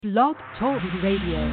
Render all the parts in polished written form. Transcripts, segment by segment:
Blog Talk Radio.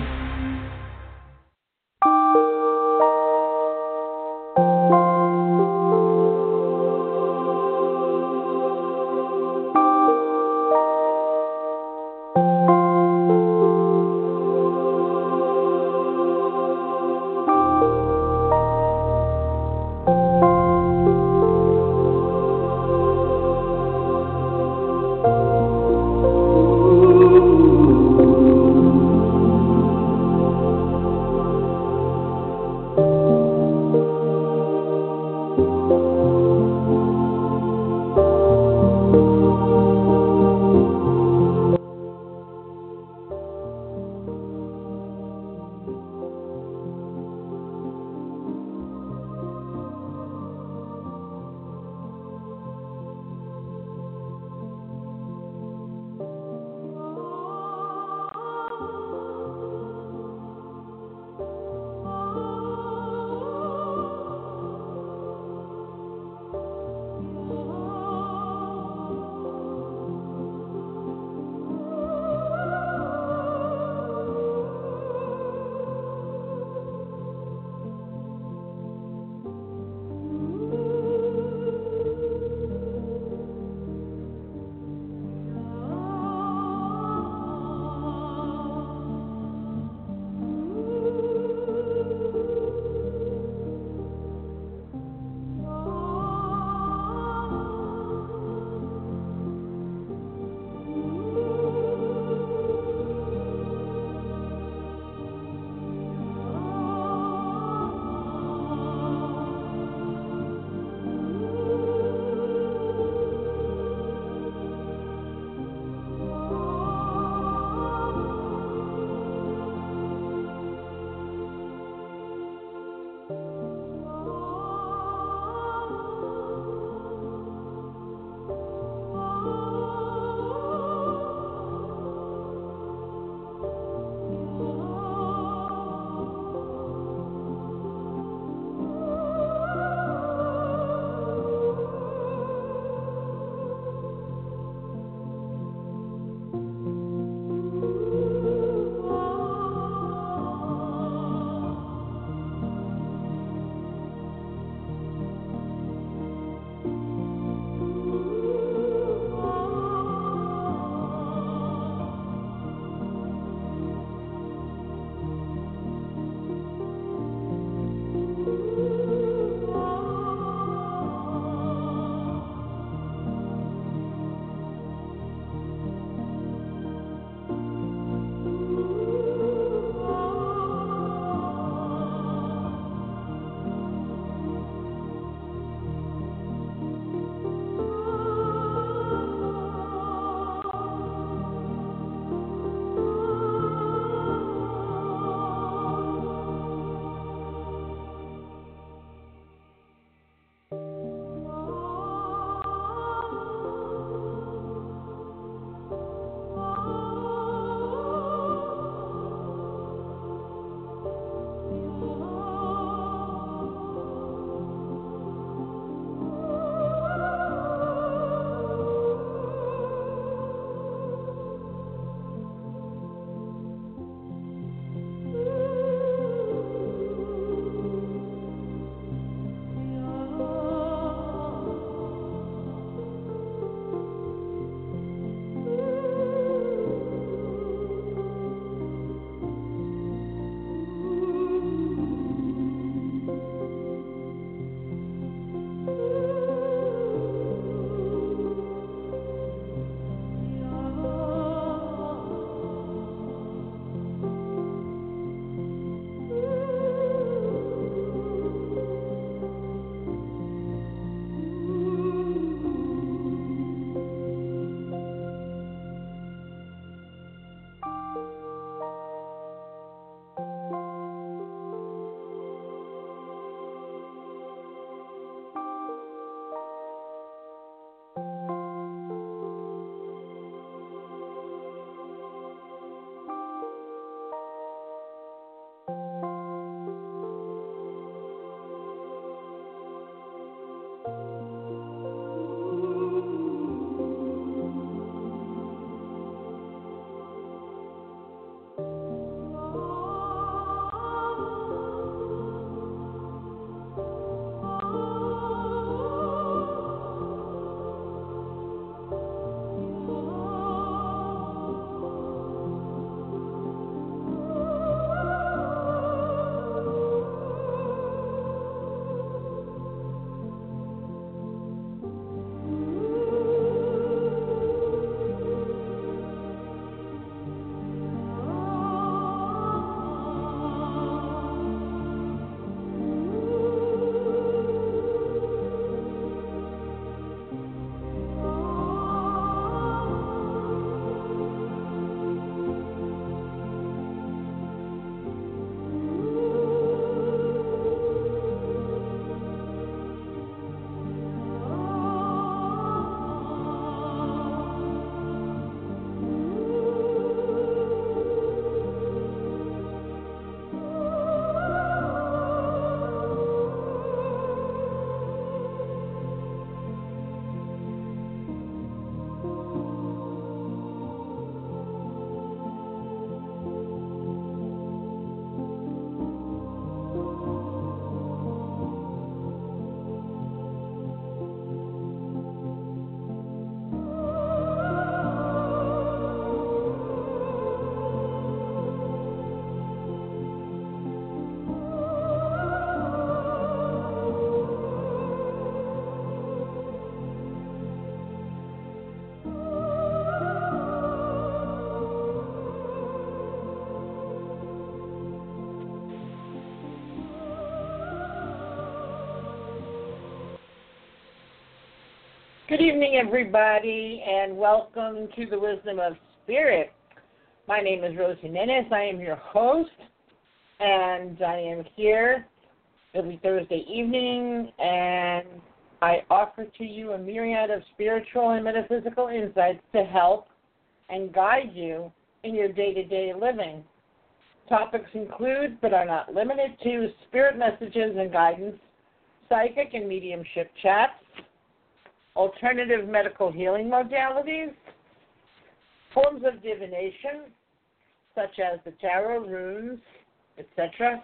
Good evening, everybody, and welcome to the Wisdom of Spirit. My name is Rosie Nennis. I am your host, and I am here every Thursday evening, and I offer to you a myriad of spiritual and metaphysical insights to help and guide you in your day-to-day living. Topics include, but are not limited to, spirit messages and guidance, psychic and mediumship chats, alternative medical healing modalities, forms of divination, such as the tarot, runes, etc.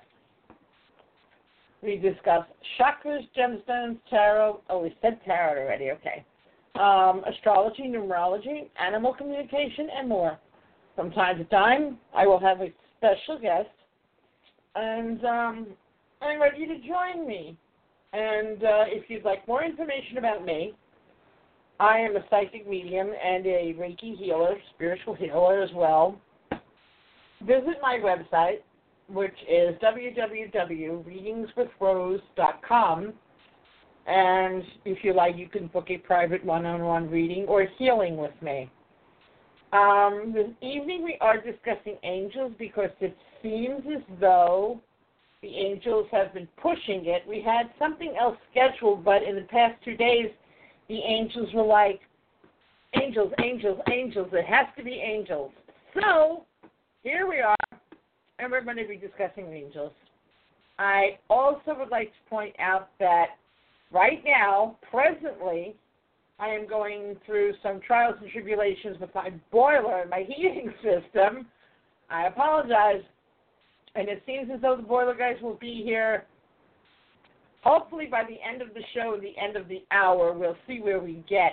We discuss chakras, gemstones, tarot. Oh, we said tarot already, okay. Astrology, numerology, animal communication, and more. From time to time, I will have a special guest, and I'm ready to join me. And if you'd like more information about me, I am a psychic medium and a Reiki healer, spiritual healer as well. Visit my website, which is www.readingswithrose.com. And if you like, you can book a private one-on-one reading or healing with me. This evening we are discussing angels because it seems as though the angels have been pushing it. We had something else scheduled, but in the past 2 days, the angels were like, angels, angels, angels. It has to be angels. So here we are, and we're going to be discussing angels. I also would like to point out that right now, presently, I am going through some trials and tribulations with my boiler and my heating system. I apologize. And it seems as though the boiler guys will be here hopefully by the end of the show, the end of the hour. We'll see where we get.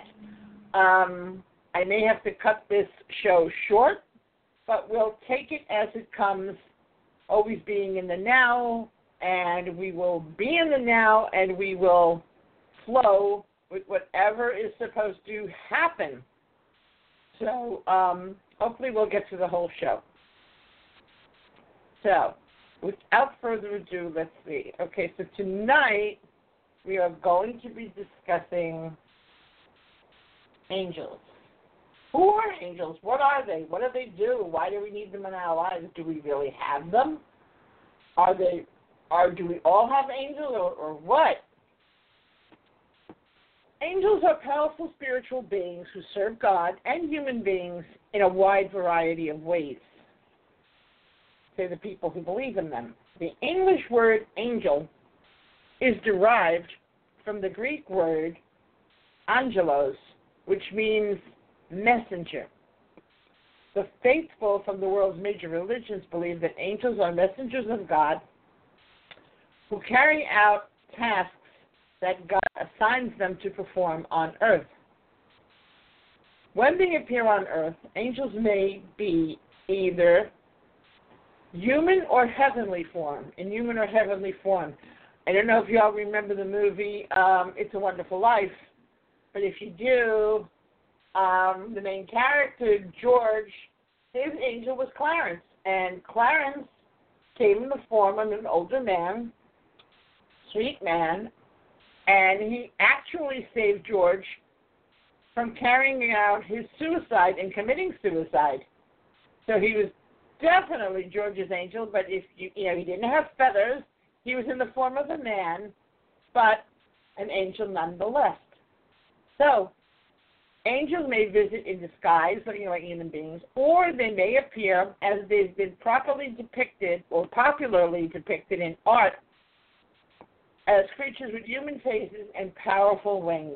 I may have to cut this show short, but we'll take it as it comes, always being in the now, and we will be in the now, and we will flow with whatever is supposed to happen. So hopefully we'll get to the whole show. So without further ado, let's see. Okay, so tonight we are going to be discussing angels. Who are angels? What are they? What do they do? Why do we need them in our lives? Do we really have them? Do we all have angels or what? Angels are powerful spiritual beings who serve God and human beings in a wide variety of ways. Say the people who believe in them. The English word angel is derived from the Greek word angelos, which means messenger. The faithful from the world's major religions believe that angels are messengers of God who carry out tasks that God assigns them to perform on earth. When they appear on earth, angels may be either human or heavenly form, in human or heavenly form. I don't know if you all remember the movie It's a Wonderful Life, but if you do, the main character, George, his angel was Clarence, and Clarence came in the form of an older man, sweet man, and he actually saved George from carrying out his suicide and committing suicide. So he was definitely George's angel, but if he didn't have feathers, he was in the form of a man, but an angel nonetheless. So angels may visit in disguise, looking like human beings, or they may appear as they've been properly depicted or popularly depicted in art as creatures with human faces and powerful wings,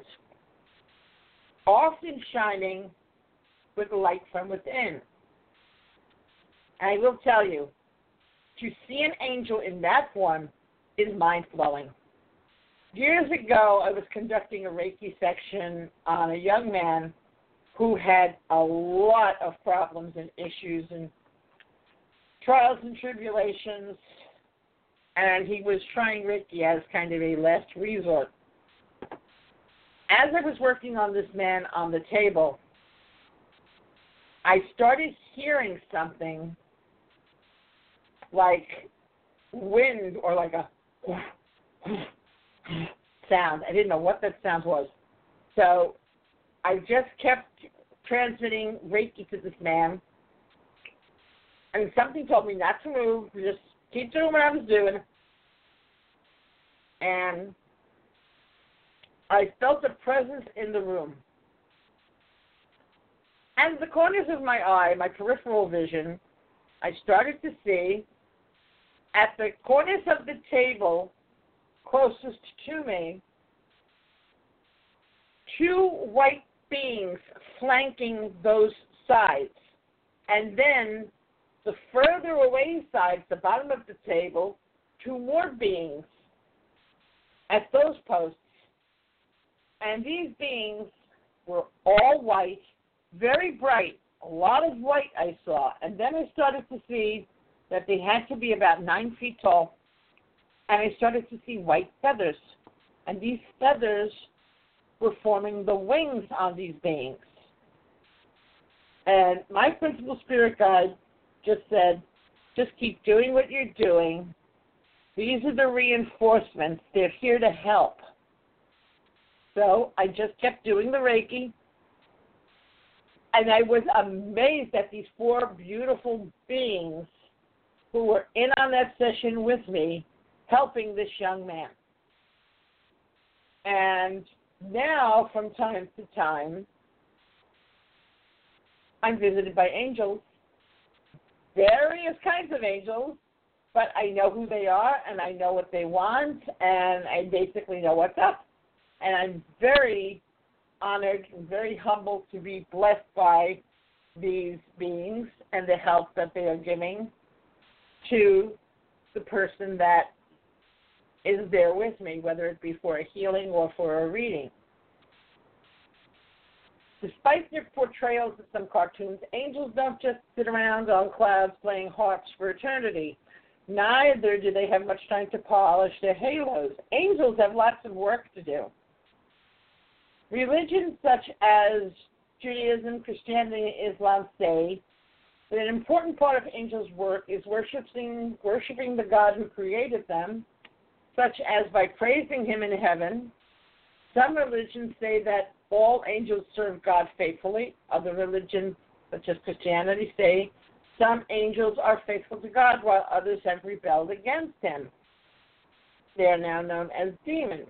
often shining with light from within. And I will tell you, to see an angel in that form is mind-blowing. Years ago, I was conducting a Reiki section on a young man who had a lot of problems and issues and trials and tribulations, and he was trying Reiki as kind of a last resort. As I was working on this man on the table, I started hearing something like wind or like a sound. I didn't know what that sound was. So I just kept transmitting Reiki to this man. And something told me not to move, just keep doing what I was doing. And I felt a presence in the room. And the corners of my eye, my peripheral vision, I started to see at the corners of the table closest to me, two white beings flanking those sides. And then the further away sides, the bottom of the table, two more beings at those posts. And these beings were all white, very bright, a lot of white I saw. And then I started to see that they had to be about 9 feet tall. And I started to see white feathers. And these feathers were forming the wings on these beings. And my principal spirit guide just said, just keep doing what you're doing. These are the reinforcements. They're here to help. So I just kept doing the Reiki. And I was amazed at these 4 beautiful beings who were in on that session with me, helping this young man. And now, from time to time, I'm visited by angels, various kinds of angels, but I know who they are, and I know what they want, and I basically know what's up. And I'm very honored and very humbled to be blessed by these beings and the help that they are giving to the person that is there with me, whether it be for a healing or for a reading. Despite their portrayals in some cartoons, angels don't just sit around on clouds playing harps for eternity. Neither do they have much time to polish their halos. Angels have lots of work to do. Religions such as Judaism, Christianity, and Islam say that an important part of angels' work is worshiping the God who created them, such as by praising him in heaven. Some religions say that all angels serve God faithfully. Other religions, such as Christianity, say some angels are faithful to God while others have rebelled against him. They are now known as demons.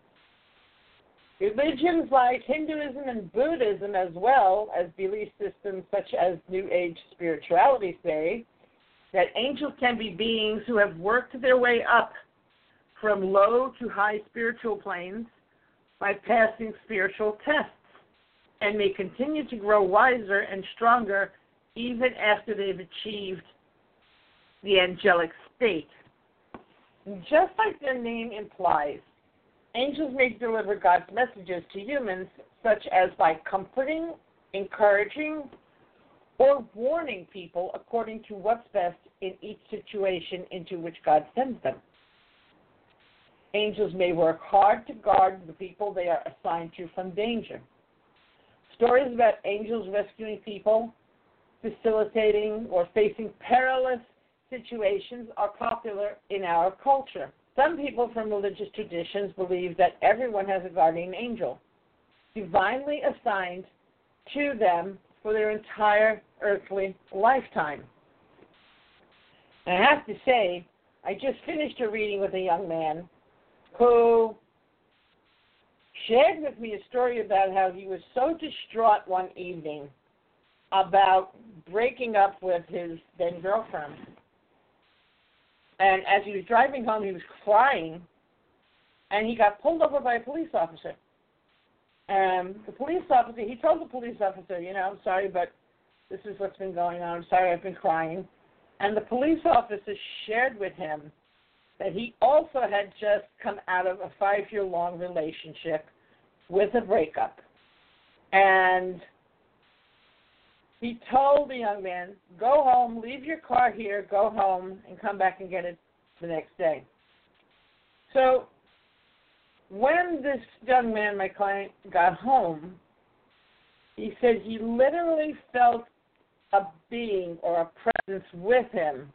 Religions like Hinduism and Buddhism, as well as belief systems such as New Age spirituality, say that angels can be beings who have worked their way up from low to high spiritual planes by passing spiritual tests and may continue to grow wiser and stronger even after they've achieved the angelic state. Just like their name implies, angels may deliver God's messages to humans, such as by comforting, encouraging, or warning people according to what's best in each situation into which God sends them. Angels may work hard to guard the people they are assigned to from danger. Stories about angels rescuing people, facilitating or facing perilous situations are popular in our culture. Some people from religious traditions believe that everyone has a guardian angel, divinely assigned to them for their entire earthly lifetime. And I have to say, I just finished a reading with a young man who shared with me a story about how he was so distraught one evening about breaking up with his then girlfriend. And as he was driving home, he was crying, and he got pulled over by a police officer. And the police officer, he told the police officer, I'm sorry, but this is what's been going on. I'm sorry, I've been crying. And the police officer shared with him that he also had just come out of a 5-year-long relationship with a breakup. And he told the young man, go home, leave your car here, go home, and come back and get it the next day. So when this young man, my client, got home, he said he literally felt a being or a presence with him,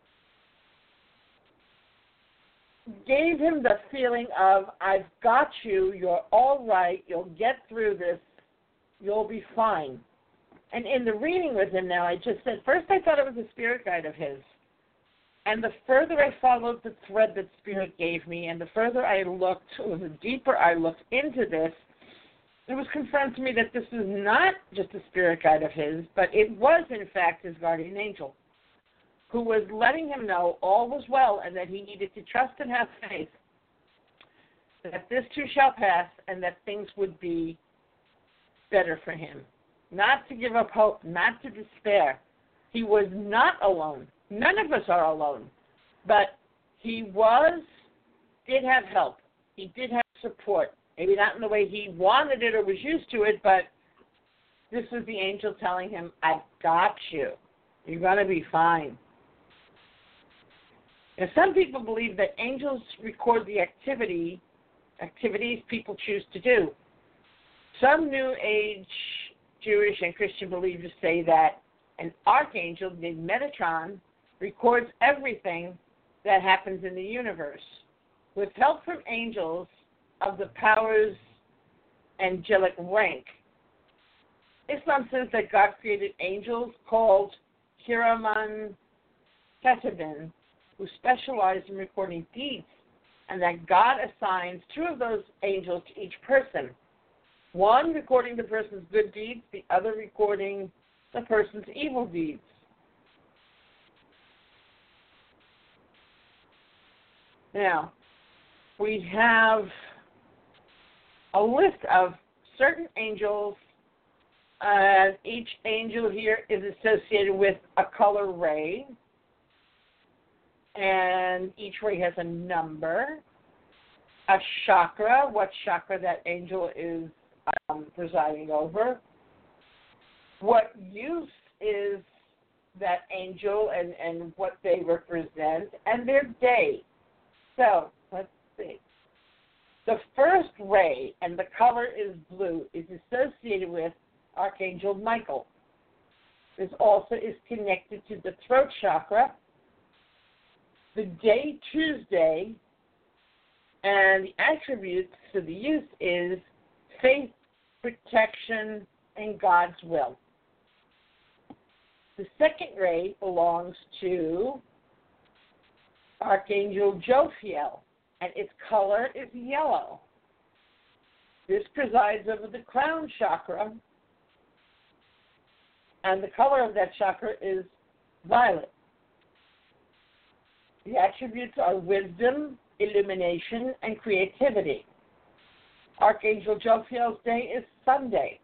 gave him the feeling of, I've got you, you're all right, you'll get through this, You'll be fine. And in the reading with him now, I just said, first I thought it was a spirit guide of his. And the further I followed the thread that Spirit gave me, and the further I looked, or the deeper I looked into this, it was confirmed to me that this was not just a spirit guide of his, but it was, in fact, his guardian angel, who was letting him know all was well and that he needed to trust and have faith that this too shall pass and that things would be better for him. Not to give up hope, not to despair. He was not alone. None of us are alone. But he did have help. He did have support. Maybe not in the way he wanted it or was used to it, but this was the angel telling him, I've got you. You're going to be fine. Now, some people believe that angels record the activities people choose to do. Some New Age Jewish and Christian believers say that an archangel named Metatron records everything that happens in the universe. With help from angels of the power's angelic rank, Islam says that God created angels called Kiraman Katibin, who specialize in recording deeds, and that God assigns two of those angels to each person. One recording the person's good deeds, the other recording the person's evil deeds. Now, we have a list of certain angels. Each angel here is associated with a color ray, and each ray has a number, a chakra, what chakra that angel is presiding over, what use is that angel and what they represent, and their day. So, let's see. The first ray, and the color is blue, is associated with Archangel Michael. This also is connected to the throat chakra. The day, Tuesday, and the attributes to the use is faith, protection, and God's will. The second ray belongs to Archangel Jophiel, and its color is yellow. This presides over the crown chakra, and the color of that chakra is violet. The attributes are wisdom, illumination, and creativity. Archangel Jophiel's day is Sunday.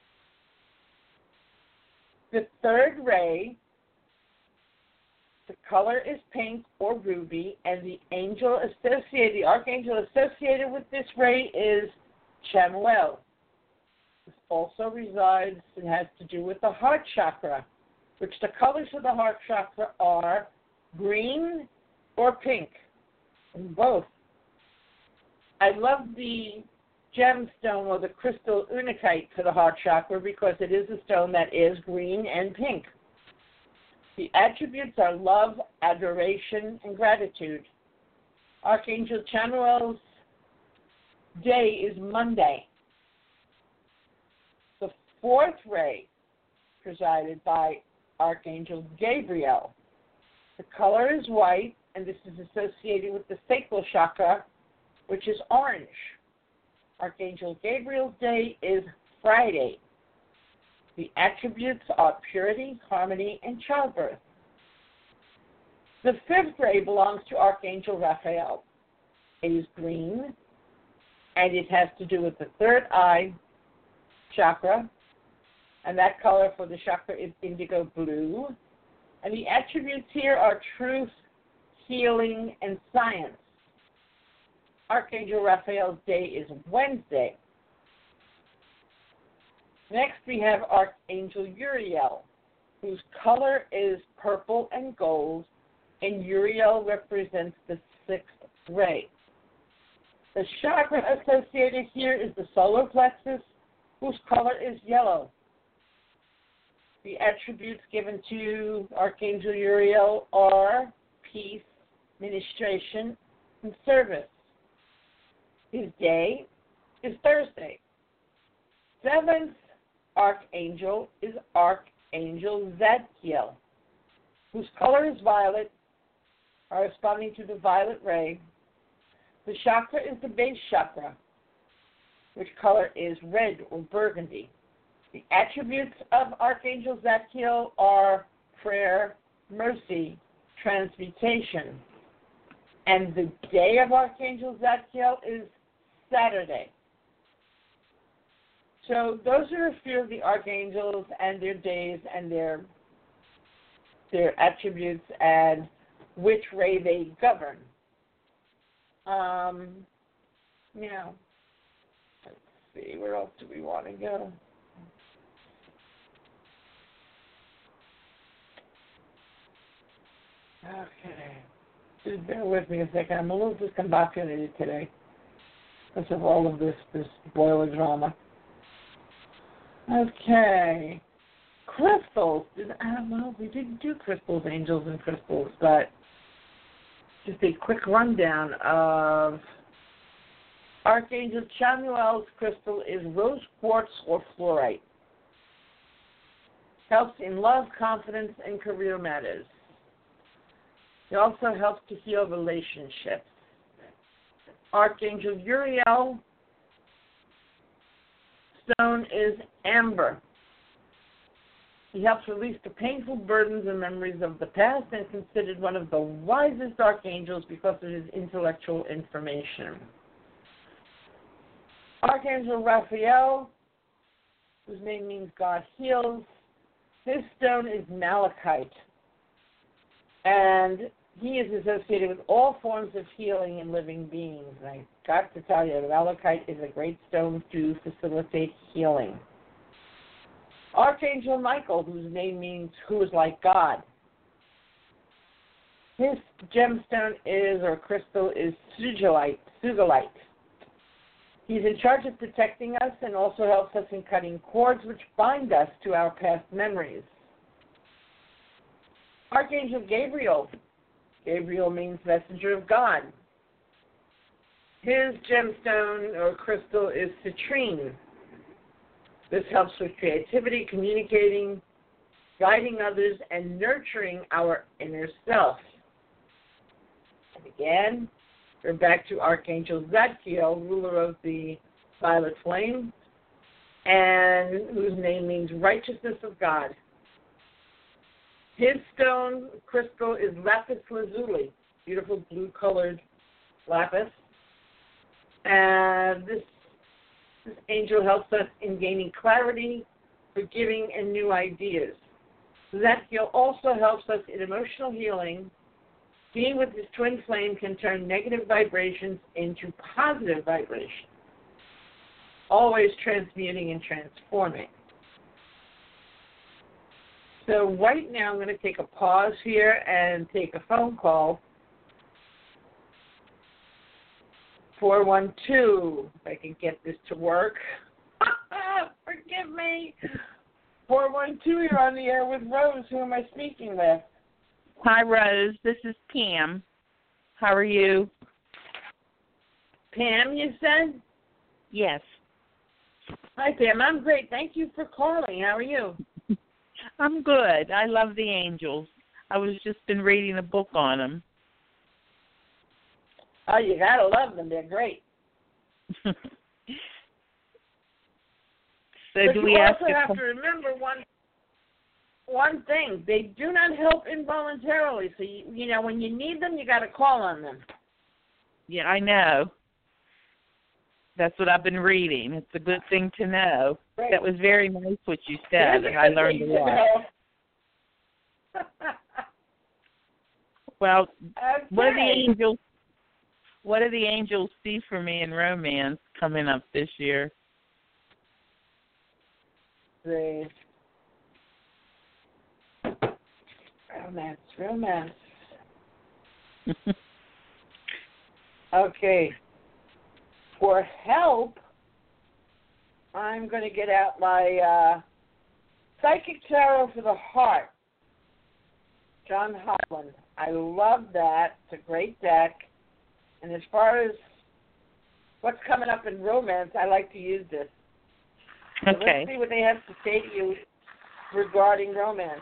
The third ray, the color is pink or ruby, and the archangel associated with this ray is Chamuel. This also resides and has to do with the heart chakra, which the colors of the heart chakra are green or pink, and both. I love the gemstone or the crystal unakite for the heart chakra because it is a stone that is green and pink. The attributes are love, adoration, and gratitude. Archangel Chamuel's day is Monday. The fourth ray presided by Archangel Gabriel. The color is white, and this is associated with the sacral chakra, which is orange. Archangel Gabriel's day is Friday. The attributes are purity, harmony, and childbirth. The fifth ray belongs to Archangel Raphael. It is green, and it has to do with the third eye chakra, and that color for the chakra is indigo blue. And the attributes here are truth, healing, and science. Archangel Raphael's day is Wednesday. Next, we have Archangel Uriel, whose color is purple and gold, and Uriel represents the sixth ray. The chakra associated here is the solar plexus, whose color is yellow. The attributes given to Archangel Uriel are peace, ministration, and service. His day is Thursday. Seventh archangel is Archangel Zadkiel, whose color is violet, corresponding to the violet ray. The chakra is the base chakra, which color is red or burgundy. The attributes of Archangel Zadkiel are prayer, mercy, transmutation. And the day of Archangel Zadkiel is Saturday. So those are a few of the archangels and their days and their attributes and which ray they govern. Yeah. Let's see, where else do we want to go? Okay. Just bear with me a second. I'm a little discombobulated today because of all of this boiler drama. Okay. Crystals. I don't know. We didn't do crystals, angels, and crystals, but just a quick rundown of Archangel Chamuel's crystal is rose quartz or fluorite. Helps in love, confidence, and career matters. It also helps to heal relationships. Archangel Uriel stone is amber. He helps release the painful burdens and memories of the past and considered one of the wisest archangels because of his intellectual information. Archangel Raphael, whose name means God heals, his stone is malachite. And he is associated with all forms of healing in living beings. And I got to tell you, malachite is a great stone to facilitate healing. Archangel Michael, whose name means who is like God. His gemstone is, or crystal, is sugilite. He's in charge of protecting us and also helps us in cutting cords which bind us to our past memories. Archangel Gabriel. Gabriel means messenger of God. His gemstone or crystal is citrine. This helps with creativity, communicating, guiding others, and nurturing our inner self. And again, we're back to Archangel Zadkiel, ruler of the violet flame, and whose name means righteousness of God. His stone crystal is lapis lazuli, beautiful blue-colored lapis. And this angel helps us in gaining clarity, forgiving, and new ideas. Zadkiel also helps us in emotional healing. Being with his twin flame can turn negative vibrations into positive vibrations, always transmuting and transforming. So right now I'm going to take a pause here and take a phone call. 412, if I can get this to work. Forgive me. 412, you're on the air with Rose. Who am I speaking with? Hi, Rose. This is Pam. How are you? Pam, you said? Yes. Hi, Pam. I'm great. Thank you for calling. How are you? I'm good. I love the angels. I was just been reading a book on them. Oh, you got to love them. They're great. So but do you we also have to remember one thing. They do not help involuntarily. So, you know, when you need them, you got to call on them. Yeah, I know. That's what I've been reading. It's a good thing to know. Great. That was very nice what you said, and I learned a lot. Well, okay. What do the angels see for me in romance coming up this year? Great. Romance. Okay. For help, I'm going to get out my Psychic Tarot for the Heart, John Holland. I love that. It's a great deck. And as far as what's coming up in romance, I like to use this. So Okay. let's see what they have to say to you regarding romance.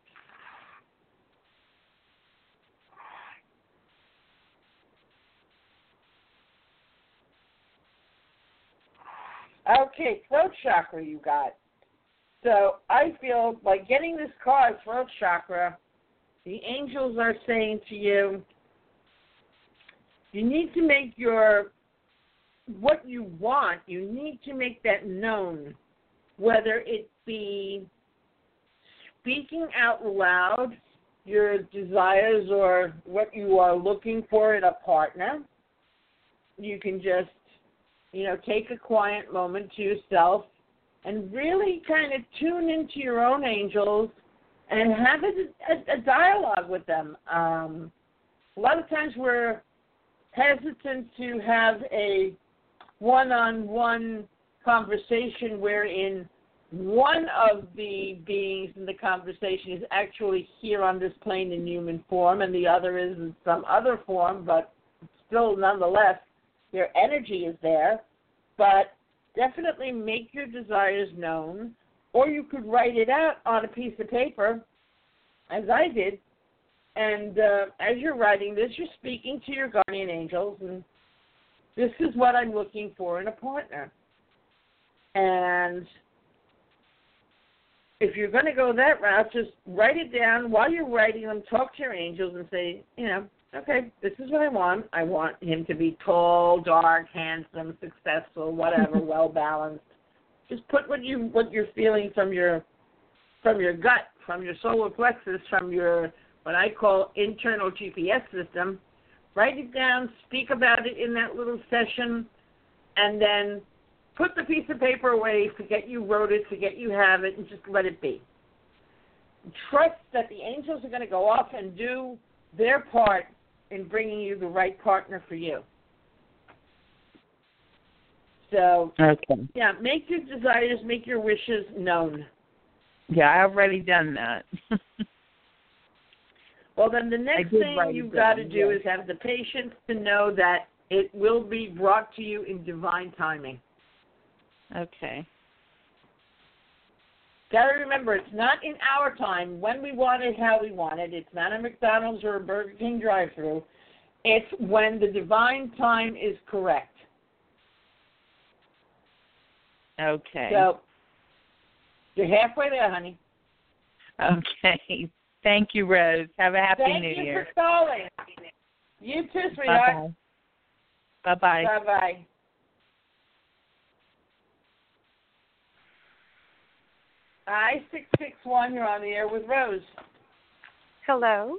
Okay, throat chakra you got. So I feel like getting this card, throat chakra, the angels are saying to you, you need to make what you want, you need to make that known, whether it be speaking out loud your desires or what you are looking for in a partner. You can just, take a quiet moment to yourself and really kind of tune into your own angels and have a dialogue with them. A lot of times we're hesitant to have a one-on-one conversation wherein one of the beings in the conversation is actually here on this plane in human form and the other is in some other form, but still nonetheless their energy is there. But definitely make your desires known, or you could write it out on a piece of paper, as I did, and as you're writing this, you're speaking to your guardian angels, and this is what I'm looking for in a partner. And if you're going to go that route, just write it down. While you're writing them, talk to your angels and say, okay, this is what I want. I want him to be tall, dark, handsome, successful, whatever, well-balanced. Just put what you're feeling from your gut, from your solar plexus, from your what I call internal GPS system. Write it down, speak about it in that little session, and then put the piece of paper away, forget you wrote it, forget you have it, and just let it be. Trust that the angels are going to go off and do their part in bringing you the right partner for you. So, Okay. yeah, make your desires, make your wishes known. Yeah, I've already done that. Well, then the next thing you've got to do is have the patience to know that it will be brought to you in divine timing. Okay. Got to remember, it's not in our time, when we want it, how we want it. It's not a McDonald's or a Burger King drive-thru. It's when the divine time is correct. Okay. So, you're halfway there, honey. Okay. Thank you, Rose. Have a happy New Year. Thank you for calling. You too, sweetheart. Bye-bye. Bye-bye. I-661, you're on the air with Rose. Hello?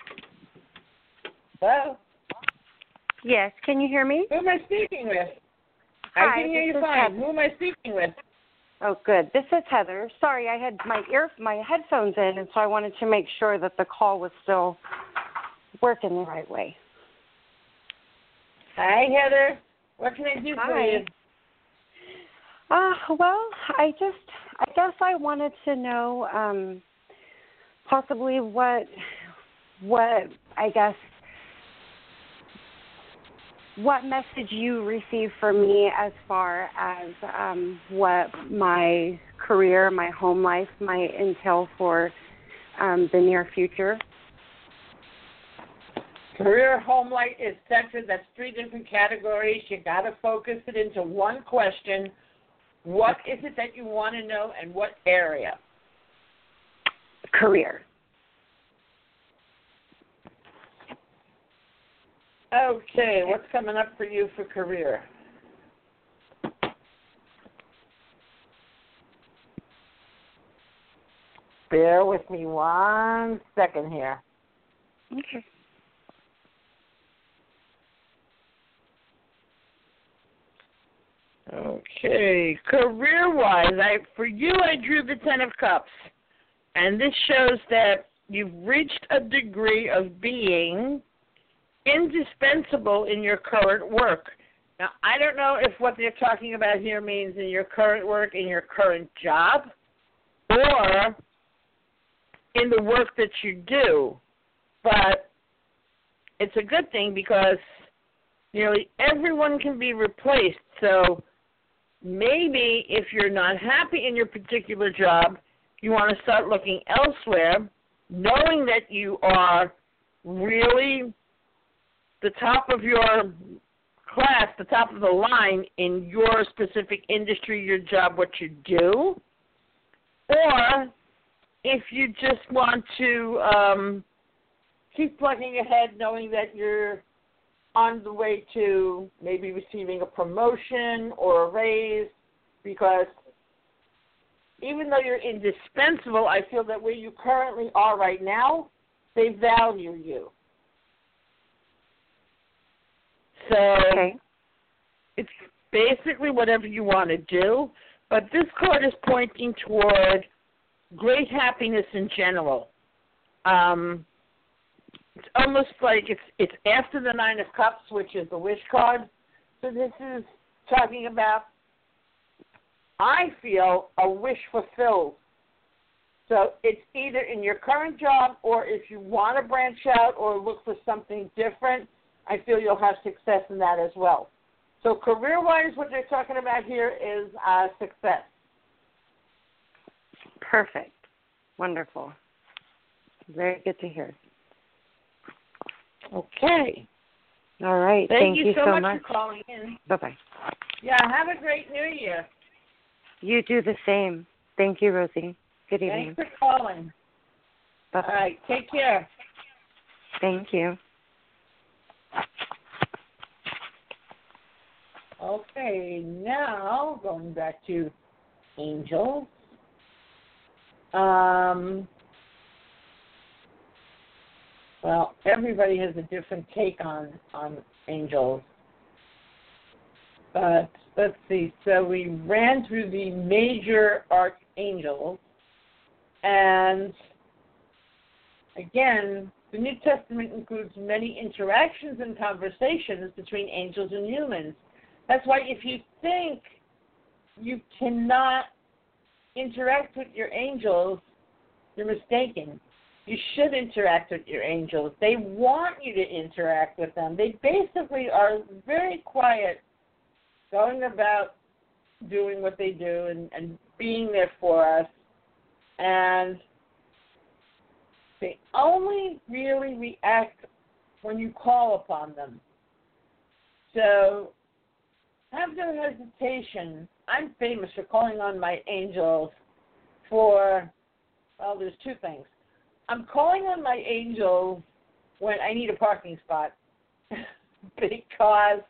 Hello? Yes, can you hear me? Who am I speaking with? Hi, I can hear you this is fine. Heather. Who am I speaking with? Oh, good. This is Heather. Sorry, I had my headphones in, and so I wanted to make sure that the call was still working the right way. Hi, Heather. What can I do for you? Well, I guess I wanted to know possibly what message you received from me as far as what my career, my home life might entail for the near future. Career, home life, etc. That's 3 different categories. You got to focus it into one question. What is it that you want to know, and what area? Career. Okay, what's coming up for you for career? Bear with me 1 second here. Okay. Okay, career-wise, for you, I drew the 10 of Cups, and this shows that you've reached a degree of being indispensable in your current work. Now, I don't know if what they're talking about here means in your current work, in your current job, or in the work that you do, but it's a good thing because nearly everyone can be replaced, so maybe if you're not happy in your particular job, you want to start looking elsewhere, knowing that you are really the top of your class, the top of the line in your specific industry, your job, what you do. Or if you just want to keep plugging ahead, knowing that you're on the way to maybe receiving a promotion or a raise, because even though you're indispensable, I feel that where you currently are right now, they value you. So It's basically whatever you want to do, but this card is pointing toward great happiness in general. It's almost like it's after the Nine of Cups, which is the wish card. So this is talking about, I feel, a wish fulfilled. So it's either in your current job, or if you want to branch out or look for something different, I feel you'll have success in that as well. So career-wise, what they're talking about here is success. Perfect. Wonderful. Very good to hear. Okay. All right. Thank you so much for calling in. Bye-bye. Yeah, have a great New Year. You do the same. Thank you, Rosie. Good evening. Thanks for calling. Bye-bye. All right, take care. Thank you. Okay, now going back to angels. Well, everybody has a different take on angels. But let's see. So we ran through the major archangels, and again, the New Testament includes many interactions and conversations between angels and humans. That's why if you think you cannot interact with your angels, you're mistaken. You should interact with your angels. They want you to interact with them. They basically are very quiet, going about doing what they do and being there for us. And they only really react when you call upon them. So have no hesitation. I'm famous for calling on my angels for, well, there's two things. I'm calling on my angels when I need a parking spot because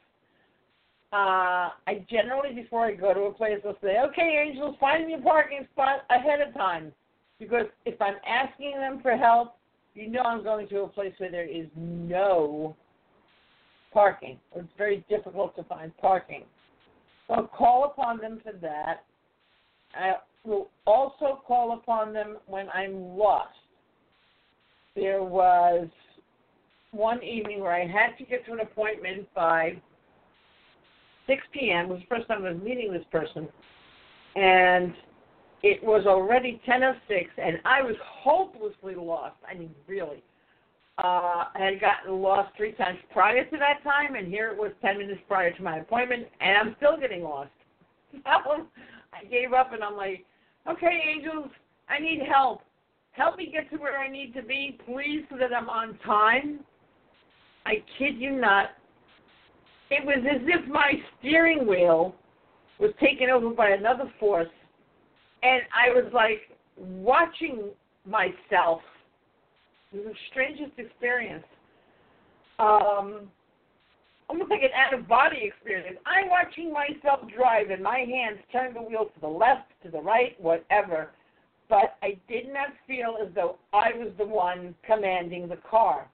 I generally, before I go to a place, will say, okay, angels, find me a parking spot ahead of time. Because if I'm asking them for help, you know I'm going to a place where there is no parking. It's very difficult to find parking. So I'll call upon them for that. I will also call upon them when I'm lost. There was one evening where I had to get to an appointment by 6 p.m. It was the first time I was meeting this person. And it was already 10:06, and I was hopelessly lost. I mean, really. I had gotten lost 3 times prior to that time, and here it was 10 minutes prior to my appointment, and I'm still getting lost. I gave up, and I'm like, okay, angels, I need help. Help me get to where I need to be, please, so that I'm on time. I kid you not. It was as if my steering wheel was taken over by another force, and I was like watching myself. It was the strangest experience. Almost like an out-of-body experience. I'm watching myself drive, and my hands turn the wheel to the left, to the right, whatever. But I did not feel as though I was the one commanding the car.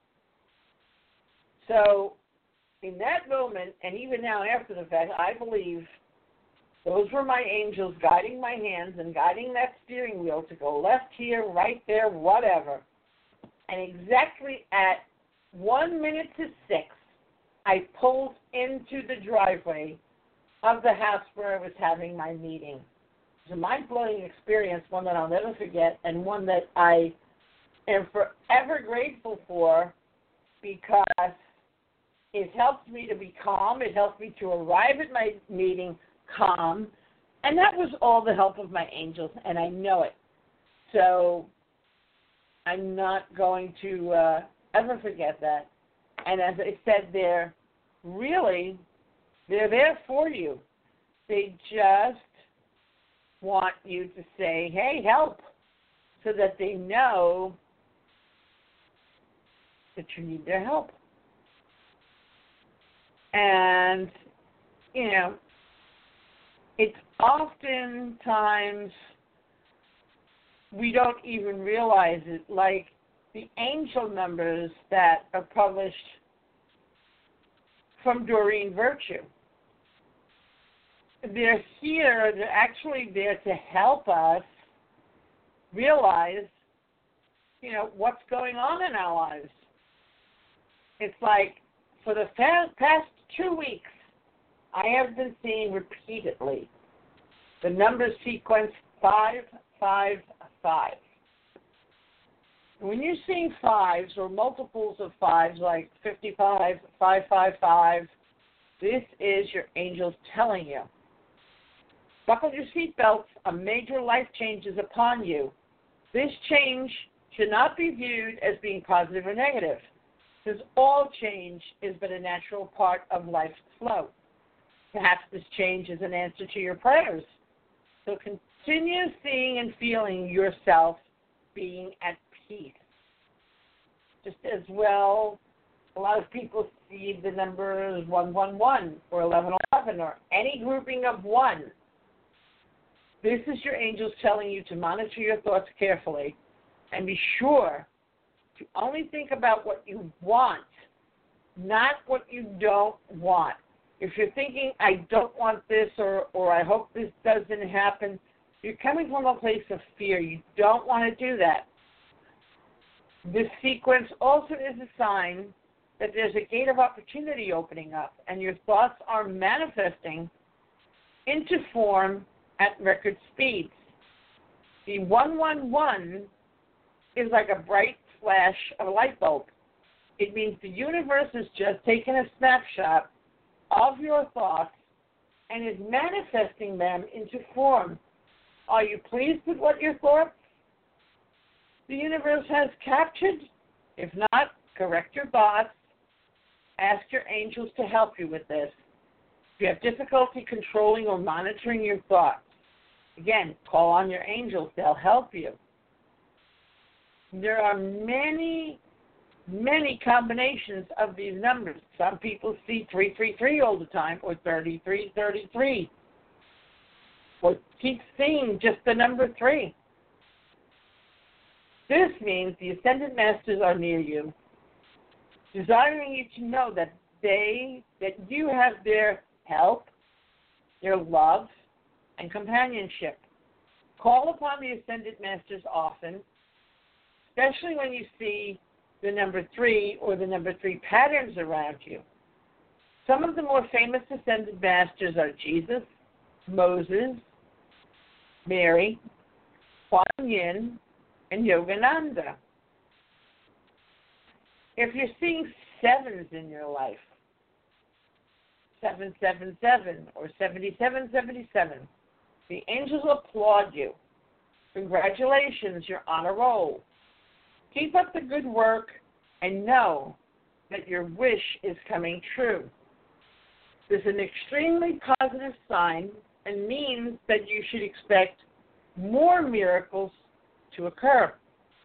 So in that moment, and even now after the fact, I believe those were my angels guiding my hands and guiding that steering wheel to go left here, right there, whatever. And exactly at 1 minute to 6, I pulled into the driveway of the house where I was having my meeting. It was a mind-blowing experience, one that I'll never forget, and one that I am forever grateful for because it helped me to be calm. It helped me to arrive at my meeting calm. And that was all the help of my angels, and I know it. So I'm not going to ever forget that. And as I said, they're there for you. They just want you to say, hey, help, so that they know that you need their help. And, you know, it's oftentimes we don't even realize it, like the angel numbers that are published from Doreen Virtue. They're actually there to help us realize, you know, what's going on in our lives. It's like for the past 2 weeks, I have been seeing repeatedly the number sequence 555. When you're seeing fives or multiples of fives like 55, 555, this is your angels telling you. Buckle your seatbelts, a major life change is upon you. This change should not be viewed as being positive or negative, since all change is but a natural part of life's flow. Perhaps this change is an answer to your prayers. So continue seeing and feeling yourself being at peace. Just as well, a lot of people see the numbers 111 or 1111 or any grouping of 1. This is your angels telling you to monitor your thoughts carefully and be sure to only think about what you want, not what you don't want. If you're thinking, I don't want this or I hope this doesn't happen, you're coming from a place of fear. You don't want to do that. This sequence also is a sign that there's a gate of opportunity opening up and your thoughts are manifesting into form at record speeds. The 111 is like a bright flash of a light bulb. It means the universe has just taken a snapshot of your thoughts and is manifesting them into form. Are you pleased with what you thought the universe has captured? If not, correct your thoughts. Ask your angels to help you with this. If you have difficulty controlling or monitoring your thoughts, again, call on your angels. They'll help you. There are many combinations of these numbers. Some people see 333 all the time, or 3333, or keep seeing just the number 3. This means the Ascended Masters are near you, desiring you to know that you have their help, their love, and companionship. Call upon the Ascended Masters often, especially when you see the number 3 or the number 3 patterns around you. Some of the more famous Ascended Masters are Jesus, Moses, Mary, Kuan Yin, and Yogananda. If you're seeing 7s in your life, 777 or 7777, the angels applaud you. Congratulations, you're on a roll. Keep up the good work and know that your wish is coming true. This is an extremely positive sign and means that you should expect more miracles to occur.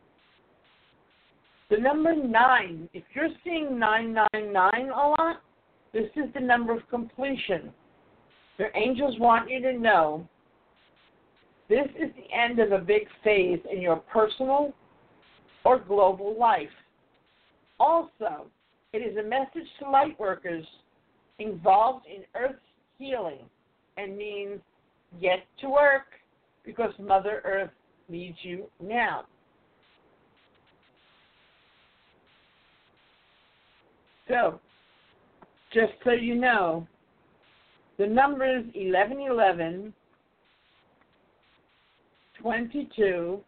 The number 9, if you're seeing 999 a lot, this is the number of completion. Your angels want you to know this is the end of a big phase in your personal or global life. Also, it is a message to light workers involved in Earth's healing and means get to work because Mother Earth needs you now. So, just so you know, the numbers 1111, 22,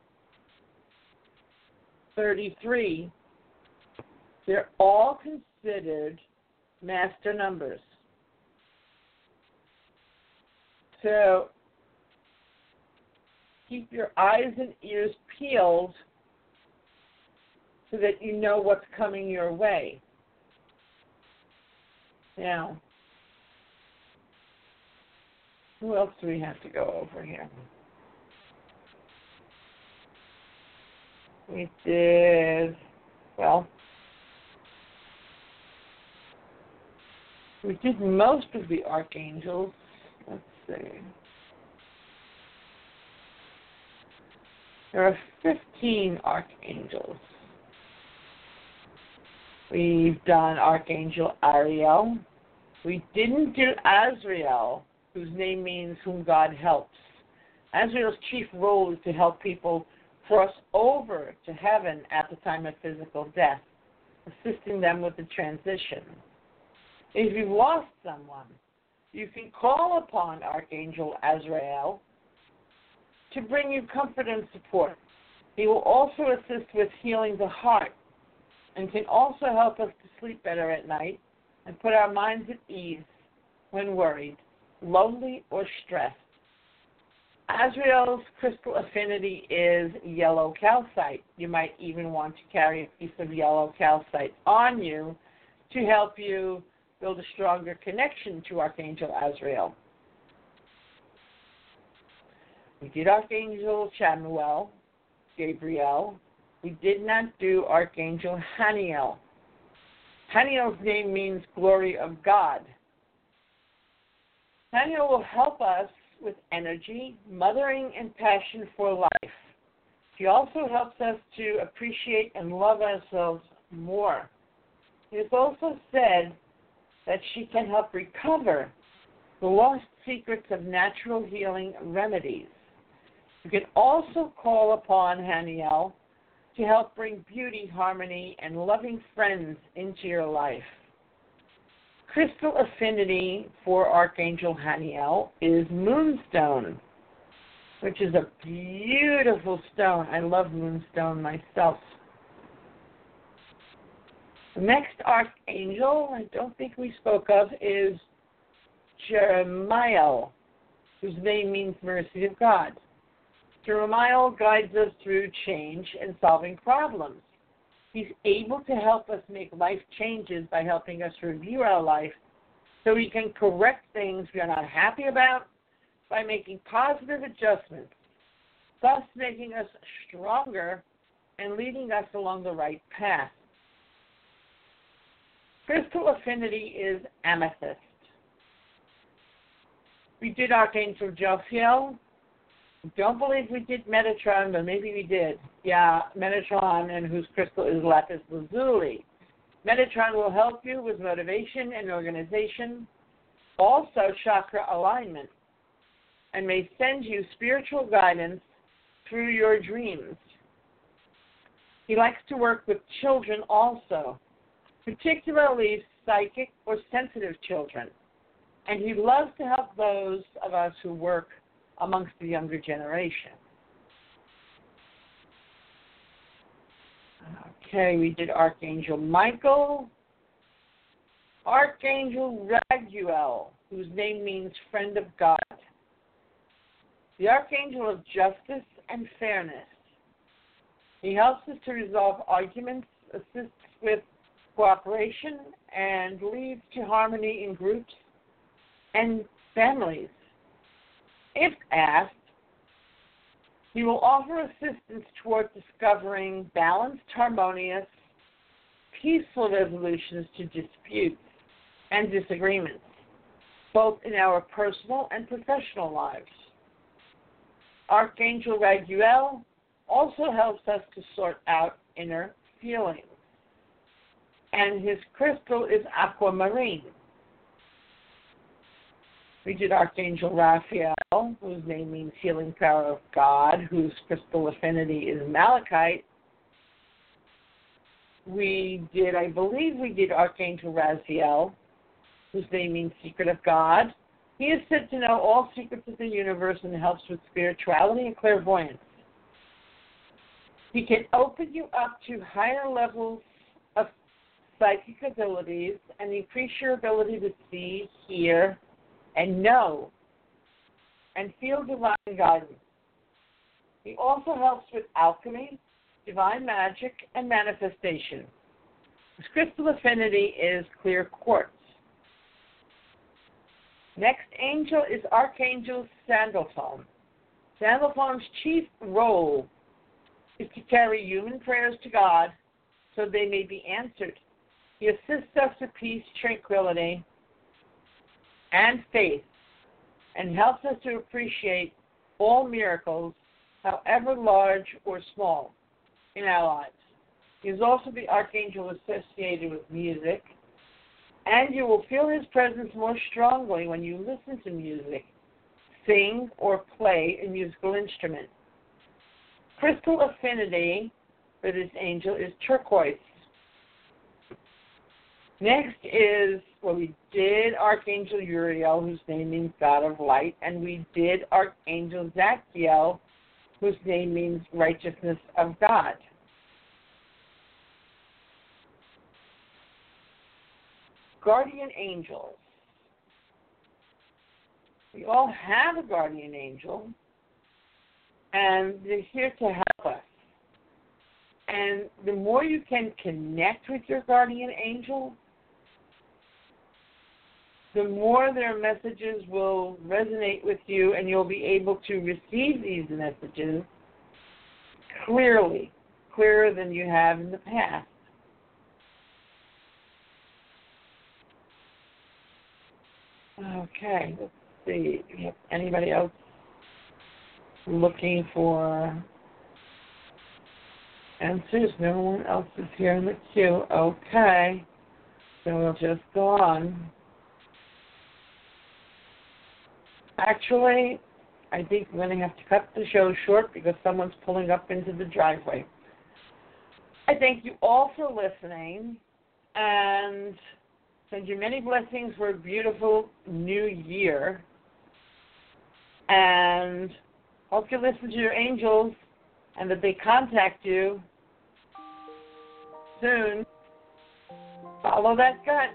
33, they're all considered master numbers. So keep your eyes and ears peeled so that you know what's coming your way. Now, who else do we have to go over here? We did, well, we did most of the archangels. Let's see. There are 15 archangels. We've done Archangel Ariel. We didn't do Azrael, whose name means whom God helps. Azrael's chief role is to help people cross over to heaven at the time of physical death, assisting them with the transition. If you've lost someone, you can call upon Archangel Azrael to bring you comfort and support. He will also assist with healing the heart and can also help us to sleep better at night and put our minds at ease when worried, lonely, or stressed. Azrael's crystal affinity is yellow calcite. You might even want to carry a piece of yellow calcite on you to help you build a stronger connection to Archangel Azrael. We did Archangel Chamuel, Gabriel. We did not do Archangel Haniel. Haniel's name means glory of God. Haniel will help us with energy, mothering, and passion for life. She also helps us to appreciate and love ourselves more. It is also said that she can help recover the lost secrets of natural healing remedies. You can also call upon Haniel to help bring beauty, harmony, and loving friends into your life. Crystal affinity for Archangel Haniel is moonstone, which is a beautiful stone. I love moonstone myself. The next archangel I don't think we spoke of is Jeremiel, whose name means mercy of God. Jeremiel guides us through change and solving problems. He's able to help us make life changes by helping us review our life so we can correct things we are not happy about by making positive adjustments, thus making us stronger and leading us along the right path. Crystal affinity is amethyst. We did Archangel Jophiel. Don't believe we did Metatron, but maybe we did. Yeah, Metatron, and whose crystal is lapis lazuli. Metatron will help you with motivation and organization, also chakra alignment, and may send you spiritual guidance through your dreams. He likes to work with children also, particularly psychic or sensitive children, and he loves to help those of us who work amongst the younger generation. Okay, we did Archangel Michael. Archangel Raguel, whose name means friend of God. The Archangel of justice and fairness. He helps us to resolve arguments, assists with cooperation, and leads to harmony in groups and families. If asked, he will offer assistance toward discovering balanced, harmonious, peaceful resolutions to disputes and disagreements, both in our personal and professional lives. Archangel Raguel also helps us to sort out inner feelings, and his crystal is aquamarine. We did Archangel Raphael, whose name means healing power of God, whose crystal affinity is malachite. I believe we did Archangel Raziel, whose name means secret of God. He is said to know all secrets of the universe and helps with spirituality and clairvoyance. He can open you up to higher levels of psychic abilities and increase your ability to see, hear, and know, and feel divine guidance. He also helps with alchemy, divine magic, and manifestation. His crystal affinity is clear quartz. Next angel is Archangel Sandalphon. Sandalphon's chief role is to carry human prayers to God so they may be answered. He assists us with peace, tranquility, and faith, and helps us to appreciate all miracles, however large or small, in our lives. He is also the archangel associated with music, and you will feel his presence more strongly when you listen to music, sing, or play a musical instrument. Crystal affinity for this angel is turquoise. Next is, we did Archangel Uriel, whose name means God of Light, and we did Archangel Zachiel, whose name means righteousness of God. Guardian angels. We all have a guardian angel, and they're here to help us. And the more you can connect with your guardian angel, the more their messages will resonate with you, and you'll be able to receive these messages clearly, clearer than you have in the past. Okay, let's see. Anybody else looking for answers? No one else is here in the queue. Okay, so we'll just go on. Actually, I think we're going to have to cut the show short because someone's pulling up into the driveway. I thank you all for listening, and send you many blessings for a beautiful new year. And hope you listen to your angels and that they contact you soon. Follow that gut,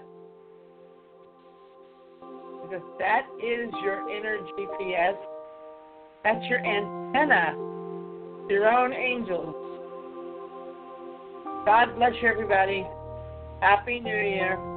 because that is your inner GPS. That's your antenna, your own angels. God bless you, everybody. Happy New Year.